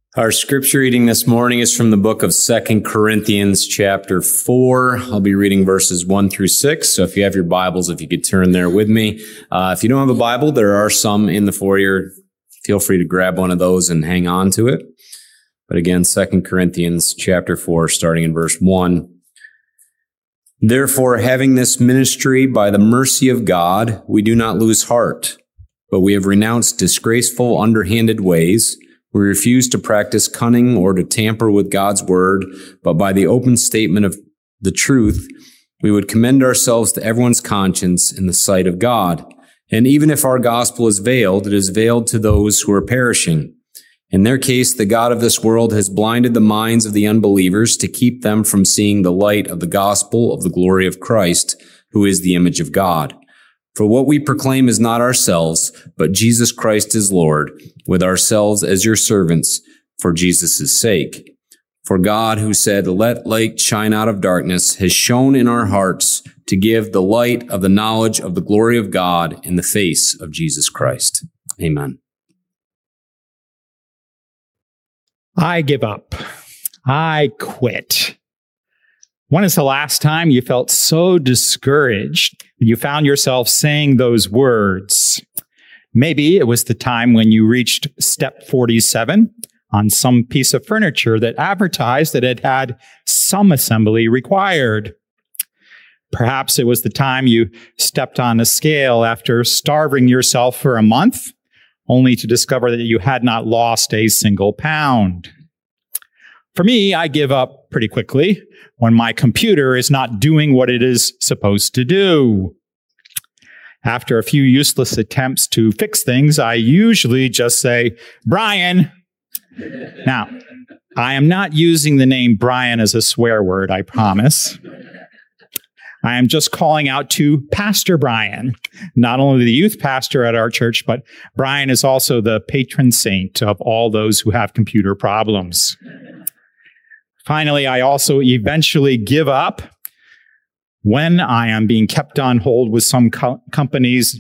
Our scripture reading this morning is from the book of 2 Corinthians chapter 4. I'll be reading verses 1 through 6. So if you have your Bibles, if you could turn there with me. If you don't have a Bible, there are some in the foyer. Feel free to grab one of those and hang on to it. But again, 2 Corinthians chapter 4, starting in verse 1. Therefore, having this ministry by the mercy of God, we do not lose heart, but we have renounced disgraceful, underhanded ways. We refuse to practice cunning or to tamper with God's word, but by the open statement of the truth, we would commend ourselves to everyone's conscience in the sight of God. And even if our gospel is veiled, it is veiled to those who are perishing. In their case, the God of this world has blinded the minds of the unbelievers to keep them from seeing the light of the gospel of the glory of Christ, who is the image of God. For what we proclaim is not ourselves, but Jesus Christ is Lord, with ourselves as your servants for Jesus' sake. For God, who said, "Let light shine out of darkness," has shone in our hearts to give the light of the knowledge of the glory of God in the face of Jesus Christ. Amen. I give up. I quit. When is the last time you felt so discouraged that you found yourself saying those words? Maybe it was the time when you reached step 47 on some piece of furniture that advertised that it had some assembly required. Perhaps it was the time you stepped on a scale after starving yourself for a month, only to discover that you had not lost a single pound. For me, I give up pretty quickly when my computer is not doing what it is supposed to do. After a few useless attempts to fix things, I usually just say, "Brian." Now, I am not using the name Brian as a swear word, I promise. I am just calling out to Pastor Brian, not only the youth pastor at our church, but Brian is also the patron saint of all those who have computer problems. Finally, I also eventually give up when I am being kept on hold with some company's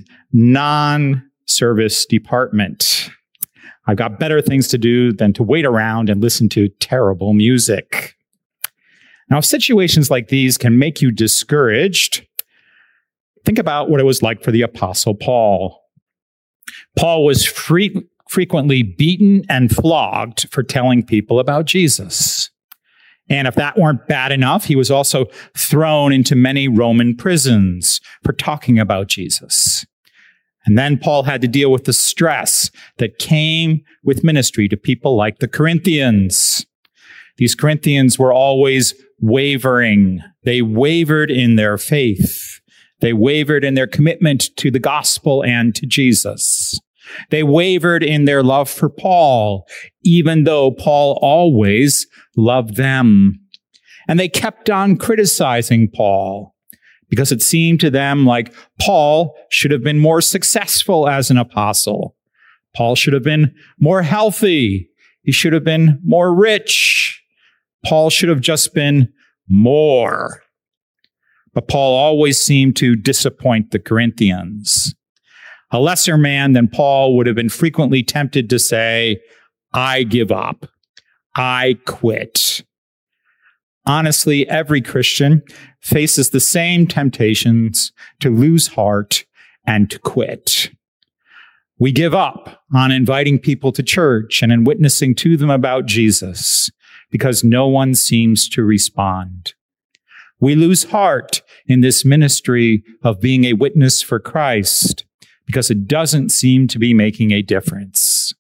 non-service department. I've got better things to do than to wait around and listen to terrible music. Now, situations like these can make you discouraged. Think about what it was like for the Apostle Paul. Paul was frequently beaten and flogged for telling people about Jesus. And if that weren't bad enough, he was also thrown into many Roman prisons for talking about Jesus. And then Paul had to deal with the stress that came with ministry to people like the Corinthians. These Corinthians were always wavering. They wavered in their faith. They wavered in their commitment to the gospel and to Jesus. They wavered in their love for Paul, even though Paul always loved them. And they kept on criticizing Paul because it seemed to them like Paul should have been more successful as an apostle. Paul should have been more healthy. He should have been more rich. Paul should have just been more. But Paul always seemed to disappoint the Corinthians. A lesser man than Paul would have been frequently tempted to say, "I give up. I quit." Honestly, every Christian faces the same temptations to lose heart and to quit. We give up on inviting people to church and in witnessing to them about Jesus because no one seems to respond. We lose heart in this ministry of being a witness for Christ because it doesn't seem to be making a difference.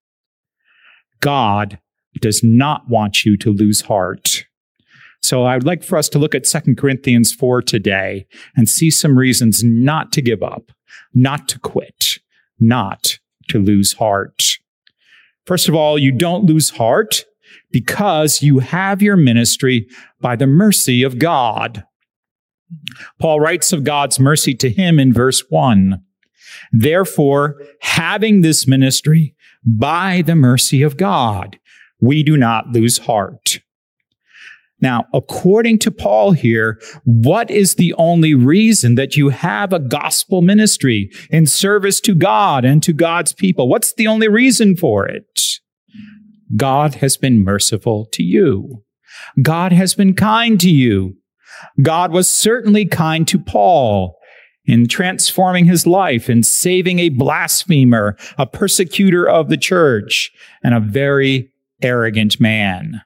God does not want you to lose heart. So I would like for us to look at 2 Corinthians 4 today and see some reasons not to give up, not to quit, not to lose heart. First of all, you don't lose heart because you have your ministry by the mercy of God. Paul writes of God's mercy to him in verse 1. Therefore, having this ministry by the mercy of God, we do not lose heart. Now, according to Paul here, what is the only reason that you have a gospel ministry in service to God and to God's people? What's the only reason for it? God has been merciful to you. God has been kind to you. God was certainly kind to Paul in transforming his life and saving a blasphemer, a persecutor of the church, and a very arrogant man.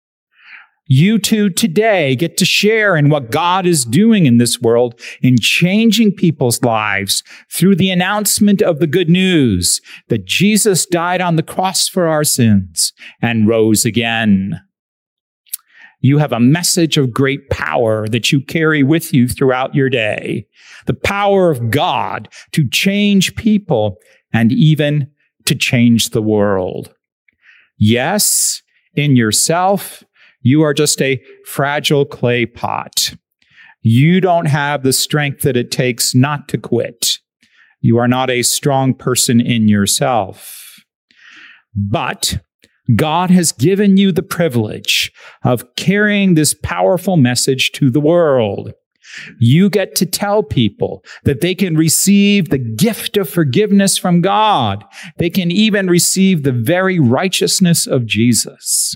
You too today get to share in what God is doing in this world in changing people's lives through the announcement of the good news that Jesus died on the cross for our sins and rose again. You have a message of great power that you carry with you throughout your day. The power of God to change people and even to change the world. Yes, in yourself, you are just a fragile clay pot. You don't have the strength that it takes not to quit. You are not a strong person in yourself. But God has given you the privilege of carrying this powerful message to the world. You get to tell people that they can receive the gift of forgiveness from God. They can even receive the very righteousness of Jesus.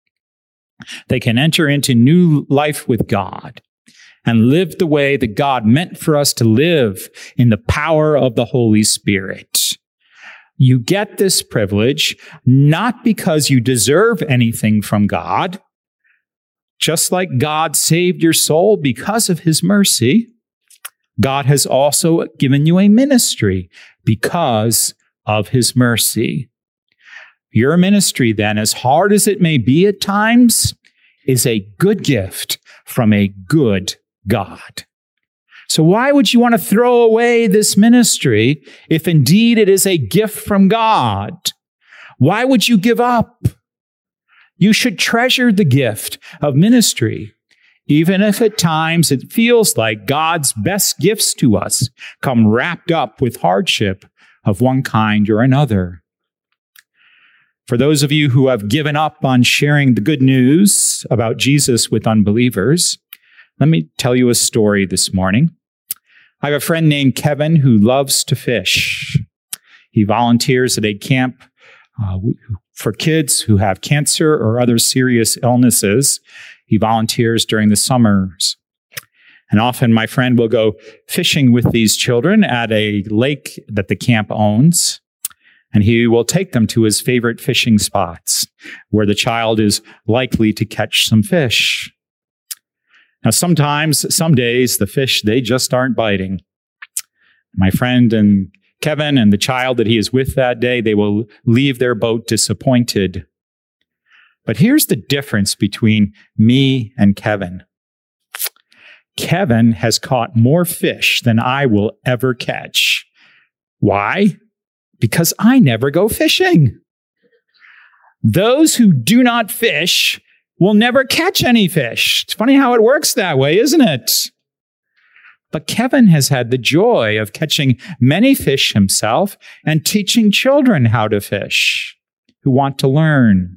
They can enter into new life with God and live the way that God meant for us to live in the power of the Holy Spirit. You get this privilege not because you deserve anything from God, just like God saved your soul because of his mercy. God has also given you a ministry because of his mercy. Your ministry, then, as hard as it may be at times, is a good gift from a good God. So why would you want to throw away this ministry if indeed it is a gift from God? Why would you give up? You should treasure the gift of ministry, even if at times it feels like God's best gifts to us come wrapped up with hardship of one kind or another. For those of you who have given up on sharing the good news about Jesus with unbelievers, let me tell you a story this morning. I have a friend named Kevin who loves to fish. He volunteers at a camp for kids who have cancer or other serious illnesses. He volunteers during the summers. And often my friend will go fishing with these children at a lake that the camp owns. And he will take them to his favorite fishing spots where the child is likely to catch some fish. Now, sometimes, some days, the fish, they just aren't biting. My friend and Kevin and the child that he is with that day, they will leave their boat disappointed. But here's the difference between me and Kevin. Kevin has caught more fish than I will ever catch. Why? Because I never go fishing. Those who do not fish will never catch any fish. It's funny how it works that way, isn't it? But Kevin has had the joy of catching many fish himself and teaching children how to fish who want to learn.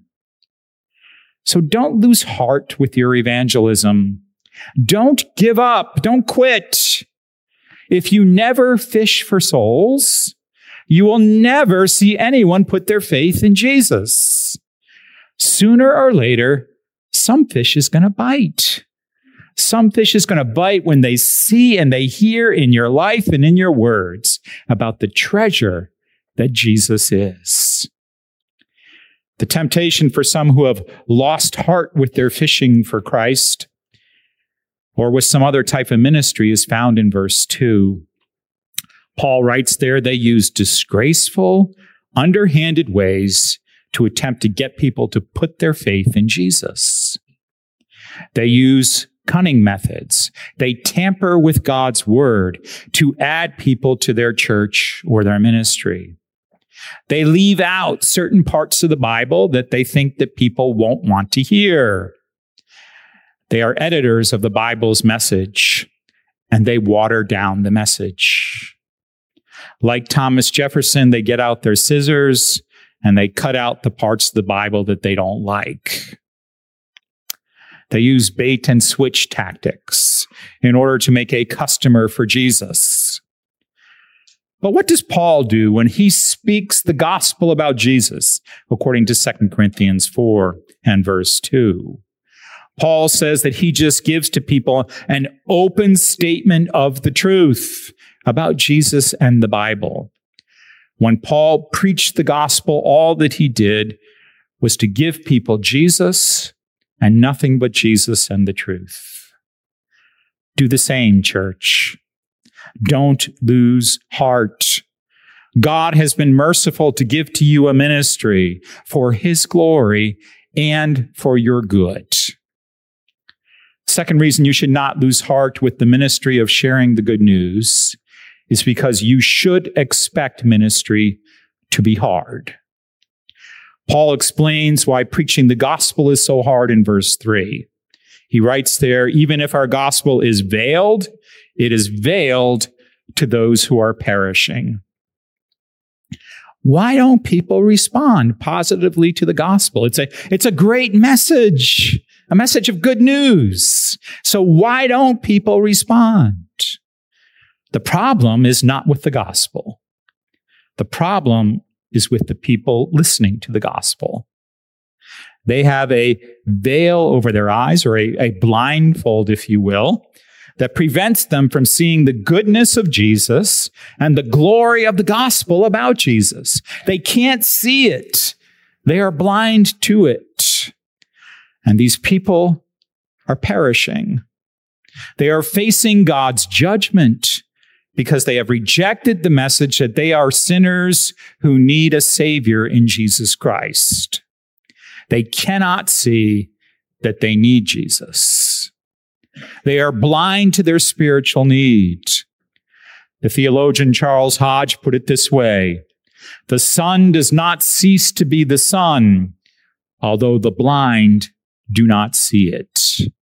So don't lose heart with your evangelism. Don't give up. Don't quit. If you never fish for souls, you will never see anyone put their faith in Jesus. Sooner or later, some fish is going to bite. Some fish is going to bite when they see and they hear in your life and in your words about the treasure that Jesus is. The temptation for some who have lost heart with their fishing for Christ or with some other type of ministry is found in verse 2. Paul writes there, they use disgraceful, underhanded ways to attempt to get people to put their faith in Jesus. They use cunning methods. They tamper with God's word to add people to their church or their ministry. They leave out certain parts of the Bible that they think that people won't want to hear. They are editors of the Bible's message, and they water down the message. Like Thomas Jefferson, they get out their scissors and they cut out the parts of the Bible that they don't like. They use bait and switch tactics in order to make a customer for Jesus. But what does Paul do when he speaks the gospel about Jesus, according to 2 Corinthians 4 and verse 2? Paul says that he just gives to people an open statement of the truth about Jesus and the Bible. When Paul preached the gospel, all that he did was to give people Jesus and nothing but Jesus and the truth. Do the same, church. Don't lose heart. God has been merciful to give to you a ministry for his glory and for your good. Second reason you should not lose heart with the ministry of sharing the good news is because you should expect ministry to be hard. Paul explains why preaching the gospel is so hard in verse 3. He writes there, even if our gospel is veiled, it is veiled to those who are perishing. Why don't people respond positively to the gospel? It's a great message, a message of good news. So why don't people respond? The problem is not with the gospel. The problem is with the people listening to the gospel. They have a veil over their eyes, or a blindfold, if you will, that prevents them from seeing the goodness of Jesus and the glory of the gospel about Jesus. They can't see it. They are blind to it. And these people are perishing. They are facing God's judgment because they have rejected the message that they are sinners who need a Savior in Jesus Christ. They cannot see that they need Jesus. They are blind to their spiritual need. The theologian Charles Hodge put it this way: the sun does not cease to be the sun, although the blind do not see it.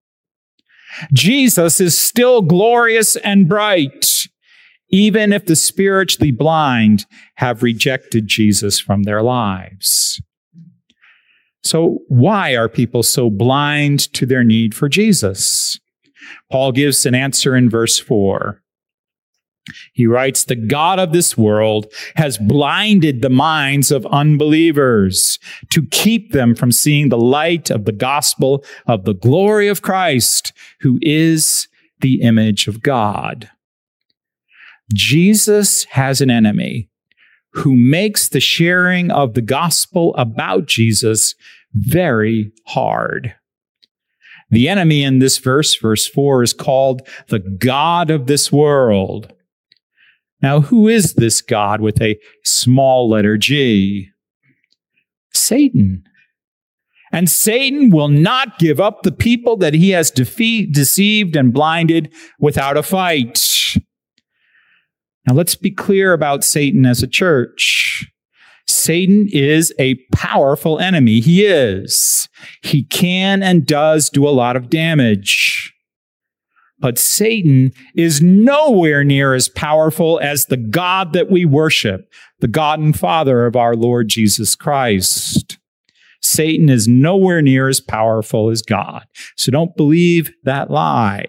Jesus is still glorious and bright, even if the spiritually blind have rejected Jesus from their lives. So why are people so blind to their need for Jesus? Paul gives an answer in verse 4. He writes, the God of this world has blinded the minds of unbelievers to keep them from seeing the light of the gospel of the glory of Christ, who is the image of God. Jesus has an enemy who makes the sharing of the gospel about Jesus very hard. The enemy in this verse 4, is called the God of this world. Now, who is this God with a small letter G? Satan. And Satan will not give up the people that he has deceived and blinded without a fight. Now, let's be clear about Satan as a church. Satan is a powerful enemy. He is. He can and does do a lot of damage. But Satan is nowhere near as powerful as the God that we worship, the God and Father of our Lord Jesus Christ. Satan is nowhere near as powerful as God. So don't believe that lie.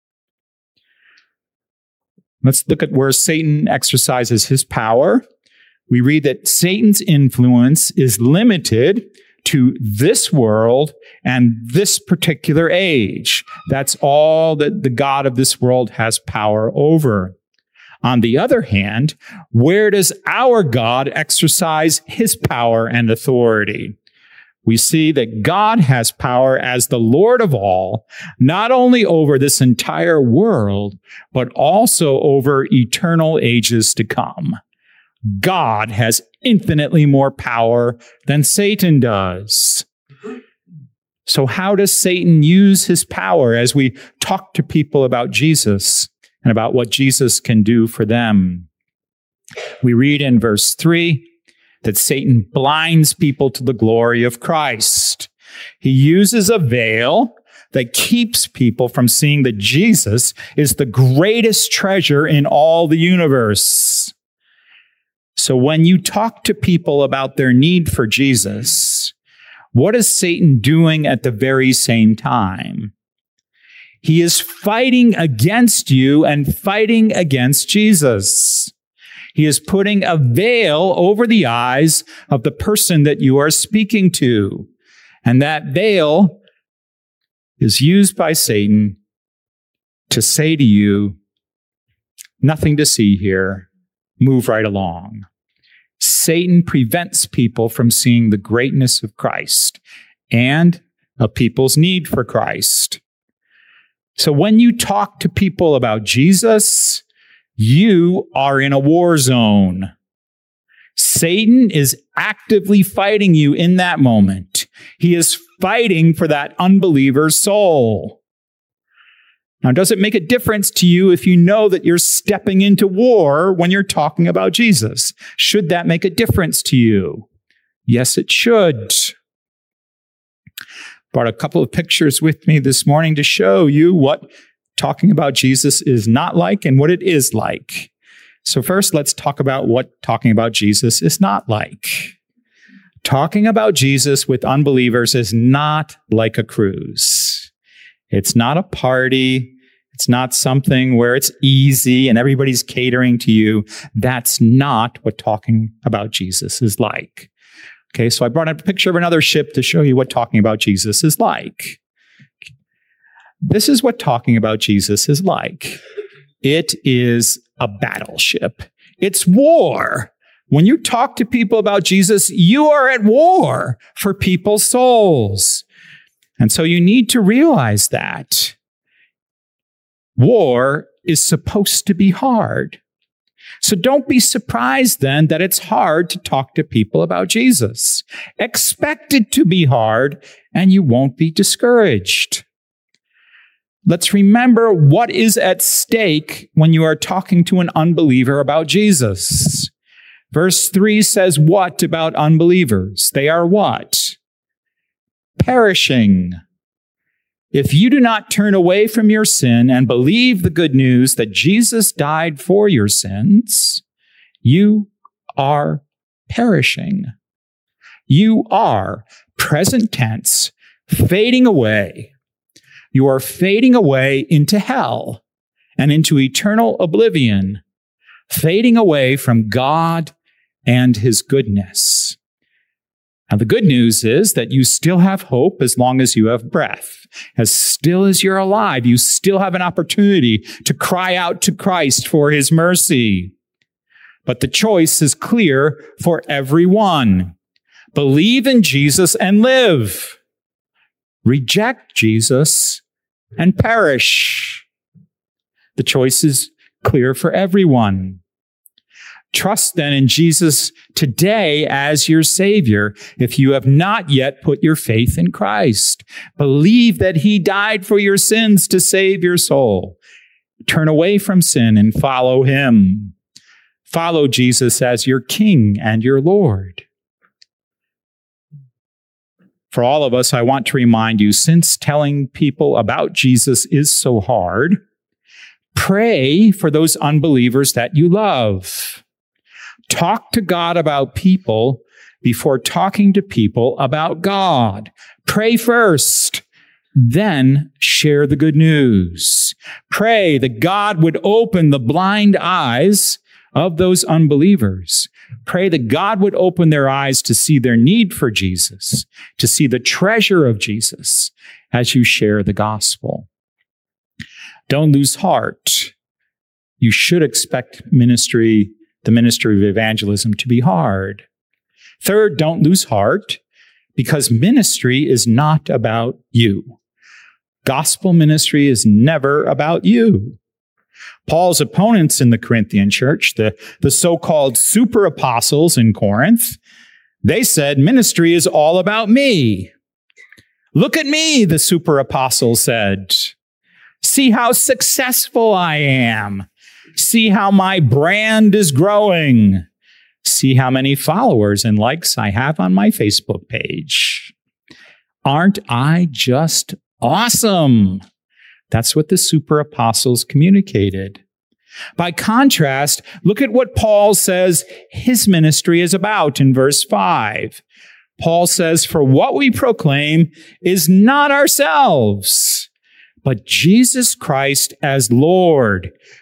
Let's look at where Satan exercises his power. We read that Satan's influence is limited to this world and this particular age. That's all that the God of this world has power over. On the other hand, where does our God exercise his power and authority? We see that God has power as the Lord of all, not only over this entire world, but also over eternal ages to come. God has infinitely more power than Satan does. So how does Satan use his power as we talk to people about Jesus and about what Jesus can do for them? We read in verse 3 that Satan blinds people to the glory of Christ. He uses a veil that keeps people from seeing that Jesus is the greatest treasure in all the universe. So when you talk to people about their need for Jesus, what is Satan doing at the very same time? He is fighting against you and fighting against Jesus. He is putting a veil over the eyes of the person that you are speaking to. And that veil is used by Satan to say to you, nothing to see here, move right along. Satan prevents people from seeing the greatness of Christ and of people's need for Christ. So when you talk to people about Jesus, you are in a war zone. Satan is actively fighting you in that moment. He is fighting for that unbeliever's soul. Now, does it make a difference to you if you know that you're stepping into war when you're talking about Jesus? Should that make a difference to you? Yes, it should. Brought a couple of pictures with me this morning to show you what talking about Jesus is not like and what it is like. So first, let's talk about what talking about Jesus is not like. Talking about Jesus with unbelievers is not like a cruise. It's not a party. It's not something where it's easy and everybody's catering to you. That's not what talking about Jesus is like. Okay, so I brought up a picture of another ship to show you what talking about Jesus is like. This is what talking about Jesus is like. It is a battleship. It's war. When you talk to people about Jesus, you are at war for people's souls. And so you need to realize that. War is supposed to be hard. So don't be surprised then that it's hard to talk to people about Jesus. Expect it to be hard, and you won't be discouraged. Let's remember what is at stake when you are talking to an unbeliever about Jesus. Verse 3 says what about unbelievers? They are what? Perishing. If you do not turn away from your sin and believe the good news that Jesus died for your sins, you are perishing. You are, present tense, fading away. You are fading away into hell and into eternal oblivion, fading away from God and His goodness. Now, the good news is that you still have hope as long as you have breath. As still as you're alive, you still have an opportunity to cry out to Christ for His mercy. But the choice is clear for everyone. Believe in Jesus and live. Reject Jesus and perish. The choice is clear for everyone. Trust then in Jesus today as your Savior if you have not yet put your faith in Christ. Believe that He died for your sins to save your soul. Turn away from sin and follow Him. Follow Jesus as your King and your Lord. For all of us, I want to remind you, since telling people about Jesus is so hard, pray for those unbelievers that you love. Talk to God about people before talking to people about God. Pray first, then share the good news. Pray that God would open the blind eyes of those unbelievers. Pray that God would open their eyes to see their need for Jesus, to see the treasure of Jesus as you share the gospel. Don't lose heart. You should expect the ministry of evangelism to be hard. Third, don't lose heart because ministry is not about you. Gospel ministry is never about you. Paul's opponents in the Corinthian church, the so-called super apostles in Corinth, they said ministry is all about me. Look at me, the super apostle said. See how successful I am. See how my brand is growing. See how many followers and likes I have on my Facebook page. Aren't I just awesome? That's what the super apostles communicated. By contrast, look at what Paul says his ministry is about in verse 5. Paul says, "For what we proclaim is not ourselves, but Jesus Christ as Lord,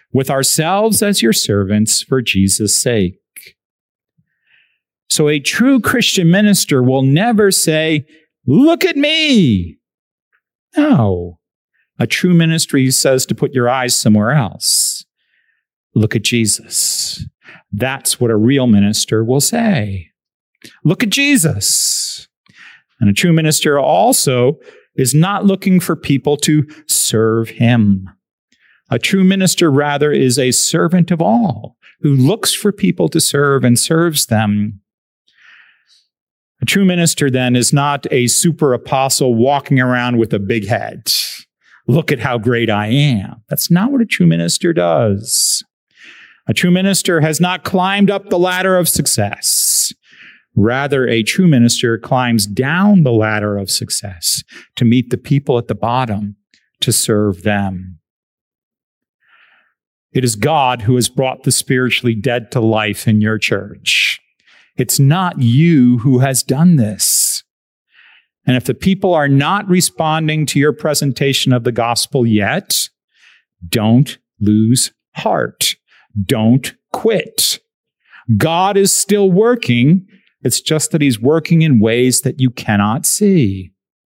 with ourselves as your servants for Jesus' sake. So a true Christian minister will never say, look at me. No. A true ministry says to put your eyes somewhere else. Look at Jesus. That's what a real minister will say. Look at Jesus. And a true minister also is not looking for people to serve him. A true minister, rather, is a servant of all who looks for people to serve and serves them. A true minister, then, is not a super apostle walking around with a big head. Look at how great I am. That's not what a true minister does. A true minister has not climbed up the ladder of success. Rather, a true minister climbs down the ladder of success to meet the people at the bottom, to serve them. It is God who has brought the spiritually dead to life in your church. It's not you who has done this. And if the people are not responding to your presentation of the gospel yet, don't lose heart. Don't quit. God is still working. It's just that he's working in ways that you cannot see.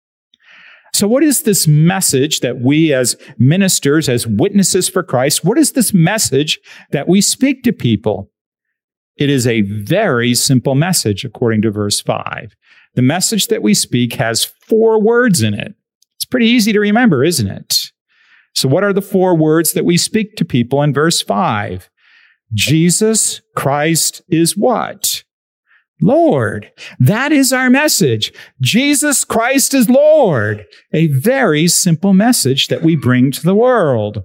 So what is this message that we as ministers, as witnesses for Christ, what is this message that we speak to people? It is a very simple message, according to verse 5. The message that we speak has 4 words in it. It's pretty easy to remember, isn't it? So what are the 4 words that we speak to people in verse 5? Jesus Christ is what? Lord. That is our message. Jesus Christ is Lord. A very simple message that we bring to the world.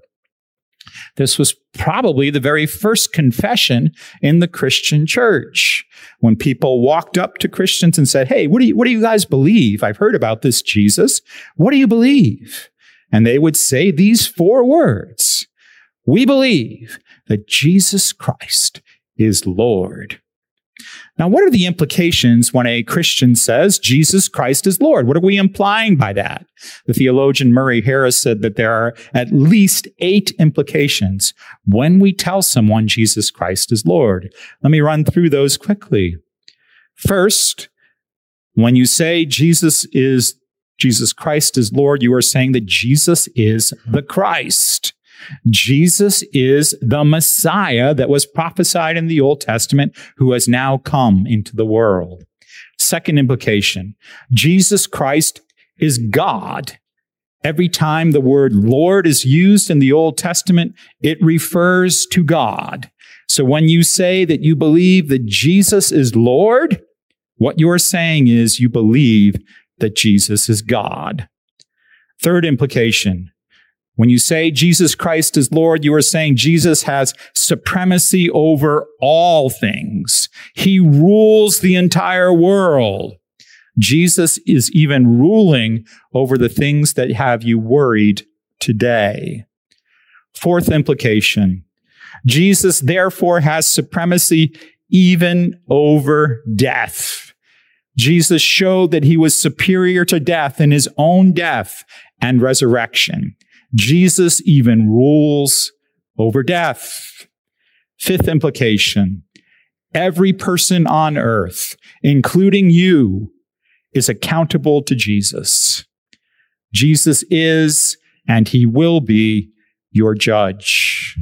This was probably the very first confession in the Christian church. When people walked up to Christians and said, hey, what do you guys believe? I've heard about this Jesus. What do you believe? And they would say these 4 words. We believe that Jesus Christ is Lord. Now, what are the implications when a Christian says Jesus Christ is Lord? What are we implying by that? The theologian Murray Harris said that there are at least 8 implications when we tell someone Jesus Christ is Lord. Let me run through those quickly. First, when you say Jesus Christ is Lord, you are saying that Jesus is the Christ. Jesus is the Messiah that was prophesied in the Old Testament, who has now come into the world. Second implication, Jesus Christ is God. Every time the word Lord is used in the Old Testament, it refers to God. So when you say that you believe that Jesus is Lord, what you are saying is you believe that Jesus is God. Third implication, when you say Jesus Christ is Lord, you are saying Jesus has supremacy over all things. He rules the entire world. Jesus is even ruling over the things that have you worried today. Fourth implication, Jesus therefore has supremacy even over death. Jesus showed that he was superior to death in his own death and resurrection. Jesus even rules over death. Fifth implication, every person on earth, including you, is accountable to Jesus. Jesus is, and he will be, your judge.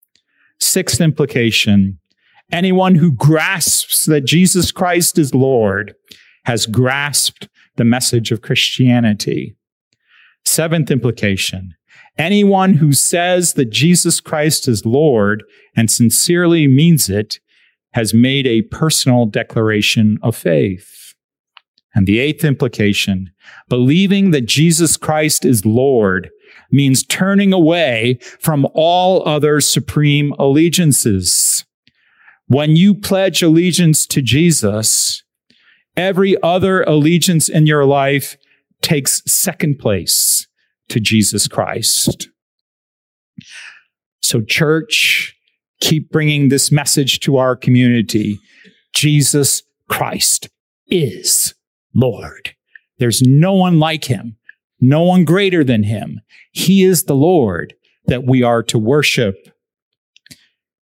Sixth implication, anyone who grasps that Jesus Christ is Lord has grasped the message of Christianity. Seventh implication, anyone who says that Jesus Christ is Lord and sincerely means it has made a personal declaration of faith. And the eighth implication, believing that Jesus Christ is Lord means turning away from all other supreme allegiances. When you pledge allegiance to Jesus, every other allegiance in your life takes second place to Jesus Christ. So, church, keep bringing this message to our community. Jesus Christ is Lord. There's no one like him, no one greater than him. He is the Lord that we are to worship.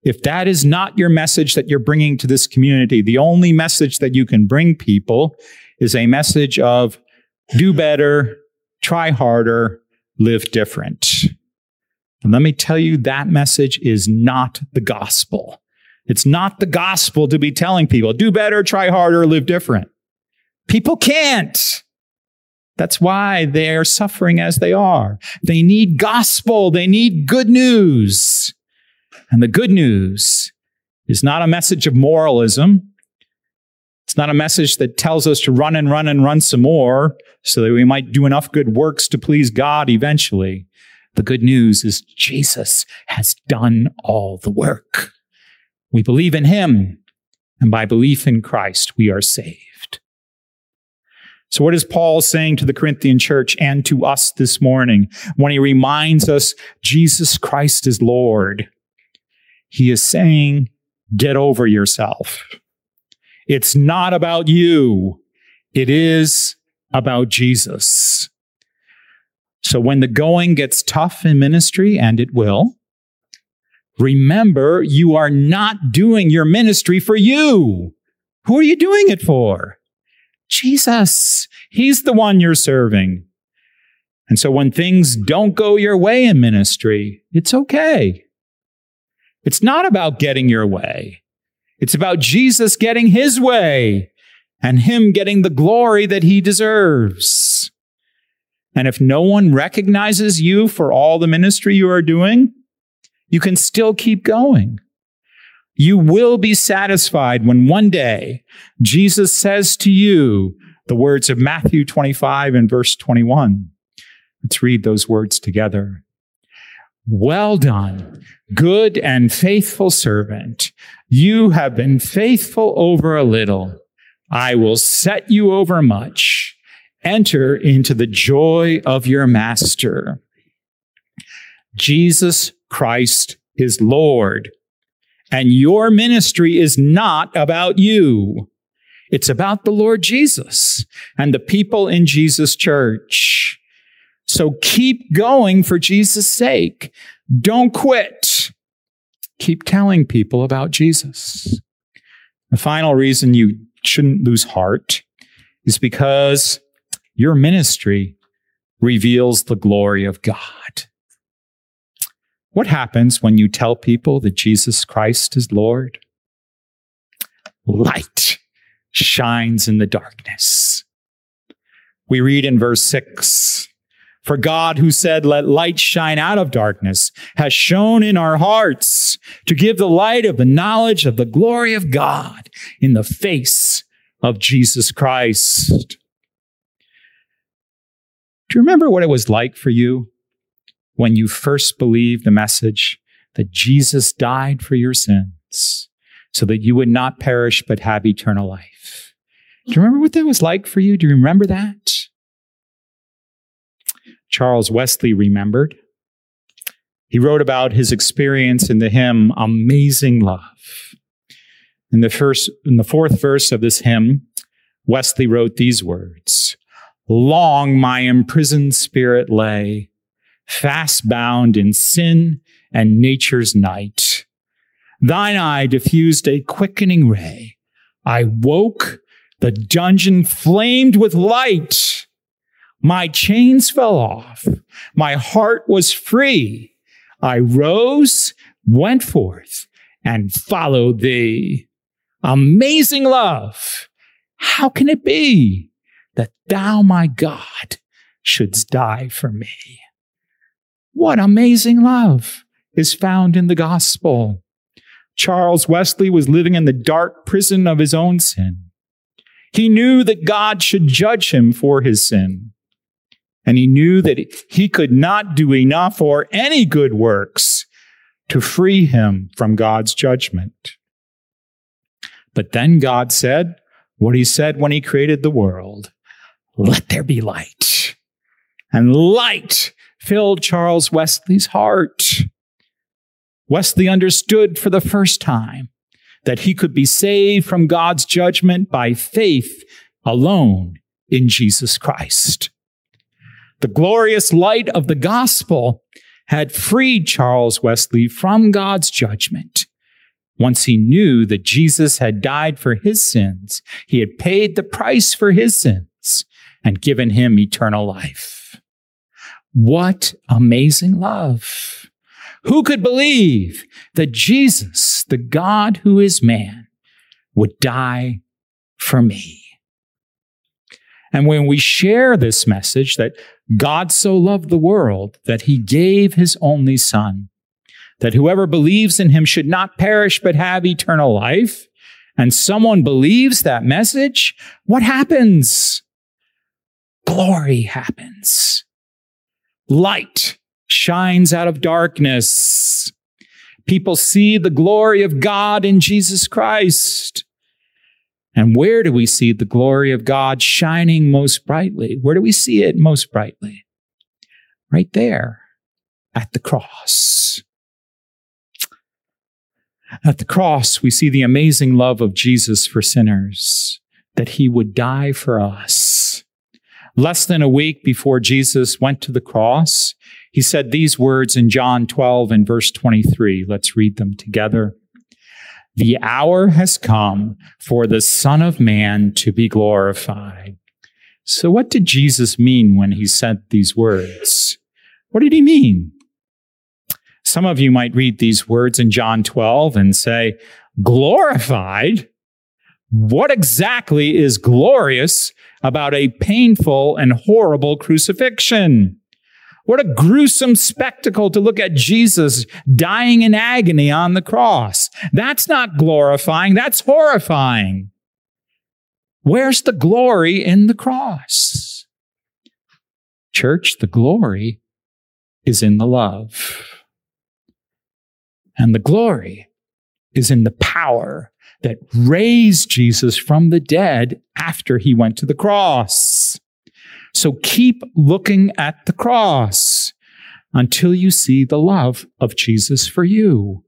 If that is not your message that you're bringing to this community, the only message that you can bring people is a message of do better, try harder, live different. And let me tell you, that message is not the gospel. It's not the gospel to be telling people, do better, try harder, live different. People can't. That's why they are suffering as they are. They need gospel. They need good news. And the good news is not a message of moralism. It's not a message that tells us to run and run and run some more so that we might do enough good works to please God eventually. The good news is Jesus has done all the work. We believe in him, and by belief in Christ, we are saved. So what is Paul saying to the Corinthian church and to us this morning when he reminds us Jesus Christ is Lord? He is saying, get over yourself. It's not about you. It is about Jesus. So when the going gets tough in ministry, and it will, remember you are not doing your ministry for you. Who are you doing it for? Jesus. He's the one you're serving. And so when things don't go your way in ministry, it's okay. It's not about getting your way. It's about Jesus getting his way and him getting the glory that he deserves. And if no one recognizes you for all the ministry you are doing, you can still keep going. You will be satisfied when one day Jesus says to you the words of Matthew 25 and verse 21. Let's read those words together. Well done, good and faithful servant. You have been faithful over a little. I will set you over much. Enter into the joy of your master. Jesus Christ is Lord, and your ministry is not about you. It's about the Lord Jesus and the people in Jesus' church. So keep going for Jesus' sake. Don't quit. Keep telling people about Jesus. The final reason you shouldn't lose heart is because your ministry reveals the glory of God. What happens when you tell people that Jesus Christ is Lord? Light shines in the darkness. We read in verse 6, for God who said, let light shine out of darkness, has shone in our hearts to give the light of the knowledge of the glory of God in the face of Jesus Christ. Do you remember what it was like for you when you first believed the message that Jesus died for your sins so that you would not perish but have eternal life? Do you remember what that was like for you? Do you remember that? Charles Wesley remembered. He wrote about his experience in the hymn, Amazing Love. In the fourth verse of this hymn, Wesley wrote these words, long my imprisoned spirit lay, fast bound in sin and nature's night. Thine eye diffused a quickening ray. I woke, the dungeon flamed with light. My chains fell off. My heart was free. I rose, went forth, and followed thee. Amazing love. How can it be that thou, my God, shouldst die for me? What amazing love is found in the gospel. Charles Wesley was living in the dark prison of his own sin. He knew that God should judge him for his sin. And he knew that he could not do enough or any good works to free him from God's judgment. But then God said what he said when he created the world, let there be light. And light filled Charles Wesley's heart. Wesley understood for the first time that he could be saved from God's judgment by faith alone in Jesus Christ. The glorious light of the gospel had freed Charles Wesley from God's judgment Once he knew that Jesus had died for his sins, he had paid the price for his sins and given him eternal life. What amazing love! Who could believe that Jesus, the God who is man, would die for me? And when we share this message that God so loved the world that he gave his only Son, that whoever believes in him should not perish but have eternal life, and someone believes that message, what happens? Glory happens. Light shines out of darkness. People see the glory of God in Jesus Christ. And where do we see the glory of God shining most brightly? Where do we see it most brightly? Right there at the cross. At the cross, we see the amazing love of Jesus for sinners, that he would die for us. Less than a week before Jesus went to the cross, he said these words in John 12 and verse 23. Let's read them together. The hour has come for the Son of Man to be glorified. So what did Jesus mean when he said these words? What did he mean? Some of you might read these words in John 12 and say, glorified? What exactly is glorious about a painful and horrible crucifixion? What a gruesome spectacle to look at Jesus dying in agony on the cross. That's not glorifying, that's horrifying. Where's the glory in the cross? Church, the glory is in the love. And the glory is in the power that raised Jesus from the dead after he went to the cross. So keep looking at the cross until you see the love of Jesus for you.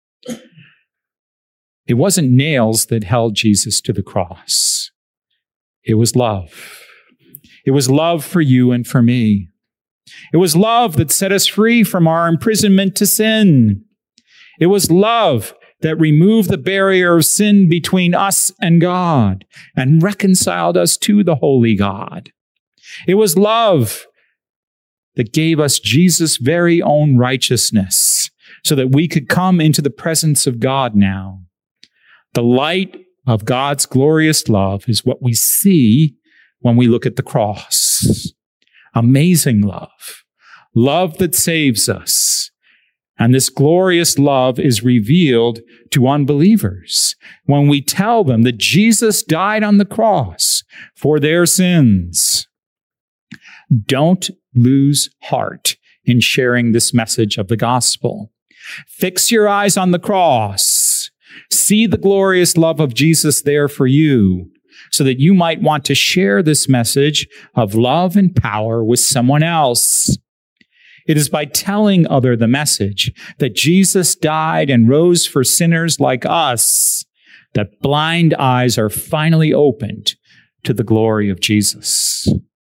It wasn't nails that held Jesus to the cross. It was love. It was love for you and for me. It was love that set us free from our imprisonment to sin. It was love that removed the barrier of sin between us and God and reconciled us to the holy God. It was love that gave us Jesus' very own righteousness so that we could come into the presence of God now. The light of God's glorious love is what we see when we look at the cross. Amazing love. Love that saves us. And this glorious love is revealed to unbelievers when we tell them that Jesus died on the cross for their sins. Don't lose heart in sharing this message of the gospel. Fix your eyes on the cross. See the glorious love of Jesus there for you so that you might want to share this message of love and power with someone else. It is by telling others the message that Jesus died and rose for sinners like us that blind eyes are finally opened to the glory of Jesus.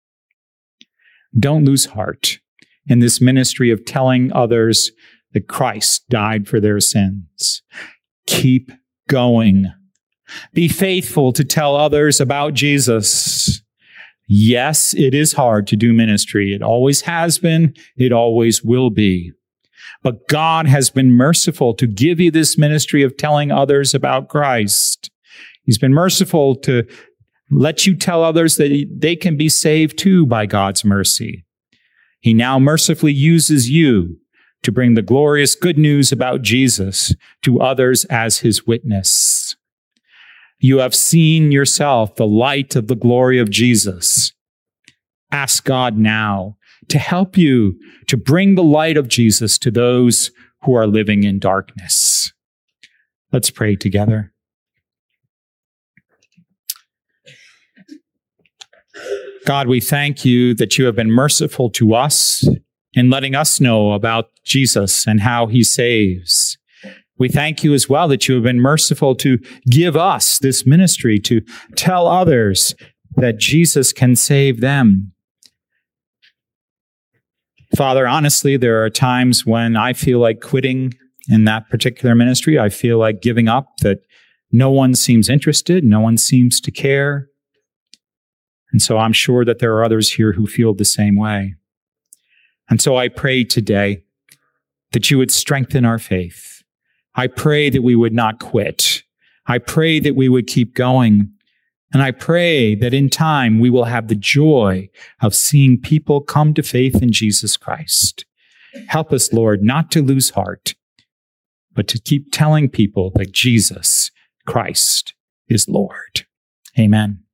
Don't lose heart in this ministry of telling others that Christ died for their sins. Keep going. Be faithful to tell others about Jesus. Yes, it is hard to do ministry. It always has been. It always will be. But God has been merciful to give you this ministry of telling others about Christ. He's been merciful to let you tell others that they can be saved too by God's mercy. He now mercifully uses you to bring the glorious good news about Jesus to others as his witness. You have seen yourself the light of the glory of Jesus. Ask God now to help you to bring the light of Jesus to those who are living in darkness. Let's pray together. God, we thank you that you have been merciful to us in letting us know about Jesus and how he saves. We thank you as well that you have been merciful to give us this ministry to tell others that Jesus can save them. Father, honestly, there are times when I feel like quitting in that particular ministry. I feel like giving up, that no one seems interested, no one seems to care. And so I'm sure that there are others here who feel the same way. And so I pray today that you would strengthen our faith. I pray that we would not quit. I pray that we would keep going. And I pray that in time we will have the joy of seeing people come to faith in Jesus Christ. Help us, Lord, not to lose heart, but to keep telling people that Jesus Christ is Lord. Amen.